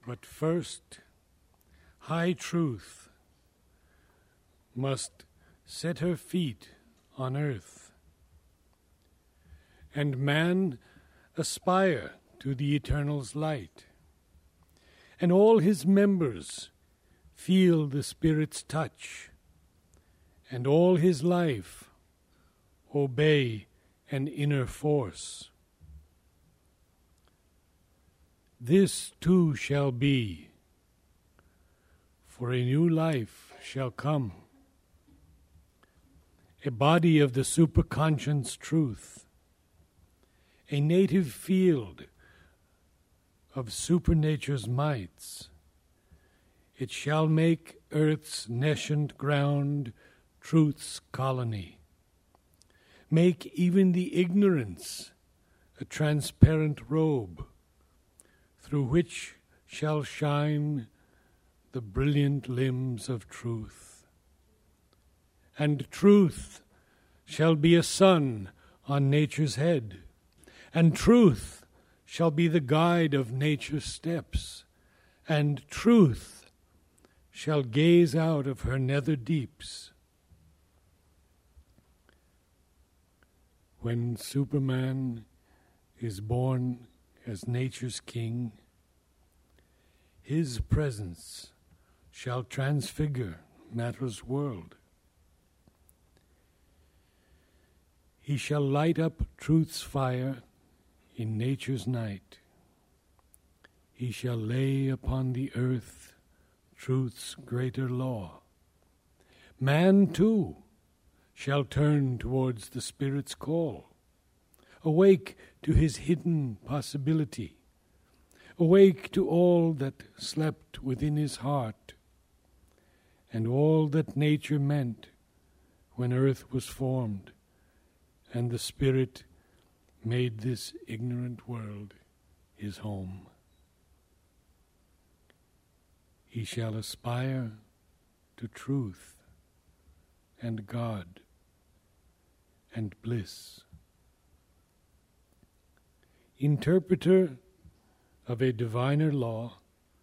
But first, high truth must set her feet on earth, and man aspire to the Eternal's light, and all his members feel the Spirit's touch, and all his life obey an inner force. This too shall be, for a new life shall come, a body of the superconscious truth, a native field of supernature's mights. It shall make earth's nascent ground truth's colony, make even the ignorance a transparent robe, through which shall shine the brilliant limbs of truth. And truth shall be a sun on nature's head, and truth shall be the guide of nature's steps, and truth shall gaze out of her nether deeps. When Superman is born as nature's king, his presence shall transfigure matter's world. He shall light up truth's fire in nature's night. He shall lay upon the earth truth's greater law. Man, too, shall turn towards the Spirit's call, awake to his hidden possibility, awake to all that slept within his heart, and all that nature meant when earth was formed, and the Spirit made this ignorant world his home. He shall aspire to truth and God and bliss. Interpreter of a diviner law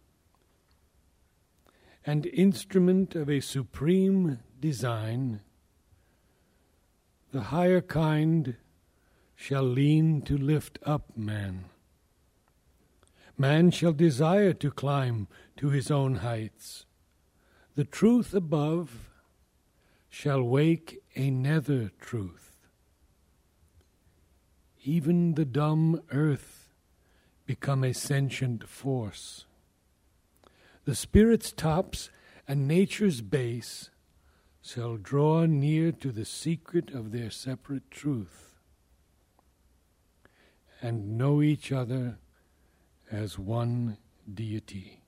and instrument of a supreme design, the higher kind shall lean to lift up man. Man shall desire to climb to his own heights. The truth above shall wake a nether truth. Even the dumb earth become a sentient force. The Spirit's tops and nature's base shall draw near to the secret of their separate truth, and know each other as one deity.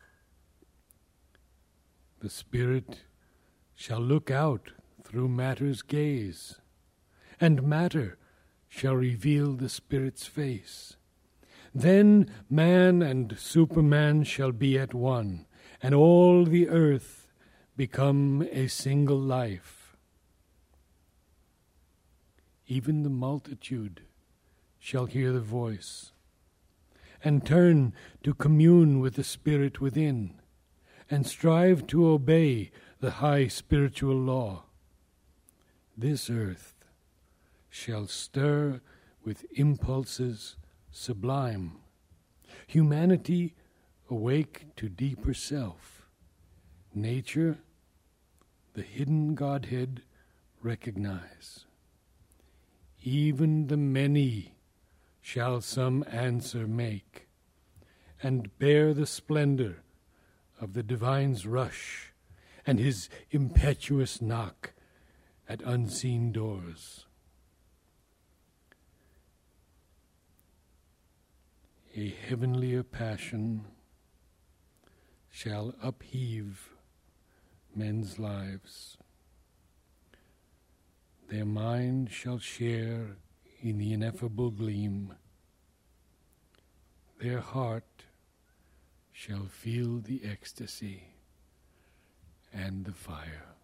The Spirit shall look out through matter's gaze, and matter shall reveal the Spirit's face. Then man and Superman shall be at one, and all the earth become a single life. Even the multitude shall hear the voice, and turn to commune with the Spirit within, and strive to obey the high spiritual law. This earth shall stir with impulses sublime, humanity awake to deeper self, nature the hidden Godhead recognize. Even the many shall some answer make, and bear the splendor of the divine's rush and his impetuous knock at unseen doors. A heavenlier passion shall upheave men's lives. Their mind shall share in the ineffable gleam. Their heart shall feel the ecstasy and the fire.